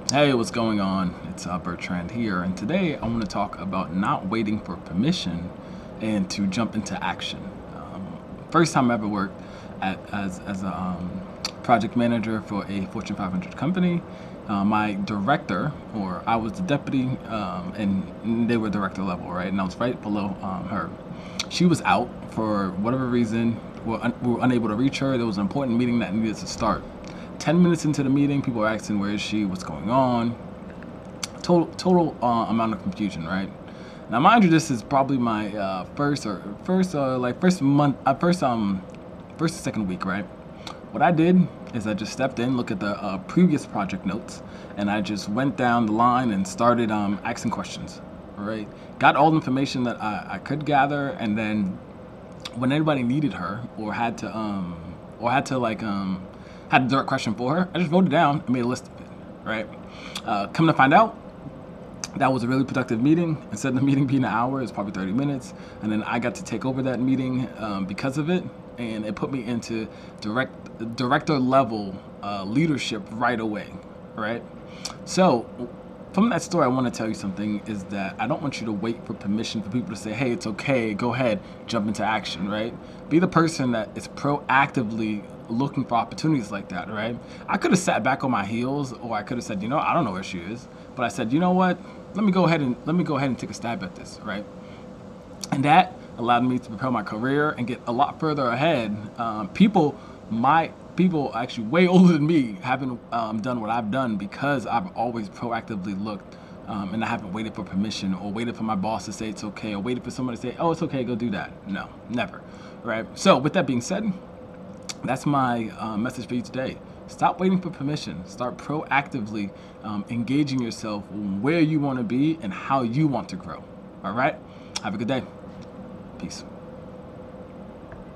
Hey, what's going on? It's Bertrand here, and today I want to talk about not waiting for permission and to jump into action. First time I ever worked as a project manager for a Fortune 500 company. My director, or I was the deputy, and they were director level, right? And I was right below her. She was out for whatever reason. We were unable to reach her. There was an important meeting that needed to start. 10 minutes into the meeting, people were asking where is she, what's going on. Total amount of confusion, right? Now, mind you, this is probably my first month, first or second week, right? What I did is I just stepped in, looked at the previous project notes, and I just went down the line and started asking questions, right? Got all the information that I could gather, and then when anybody needed her or had a direct question for her, I just wrote it down and made a list of it, right? Come to find out, that was a really productive meeting. Instead of the meeting being an hour, it's probably 30 minutes. And then I got to take over that meeting because of it. And it put me into director level leadership right away, right? So from that story, I want to tell you something is that I don't want you to wait for permission for people to say, hey, it's okay, go ahead, jump into action, right? Be the person that is proactively looking for opportunities like that, right? I could have sat back on my heels, or I could have said, I don't know where she is. But I said, you know what? Let me go ahead and take a stab at this, right? And that allowed me to propel my career and get a lot further ahead. People actually way older than me haven't done what I've done because I've always proactively looked, and I haven't waited for permission or waited for my boss to say it's okay or waited for someone to say, oh, it's okay, go do that. No, never, right? So with that being said, that's my message for you today. Stop waiting for permission. Start proactively engaging yourself where you want to be and how you want to grow. All right? Have a good day. Peace.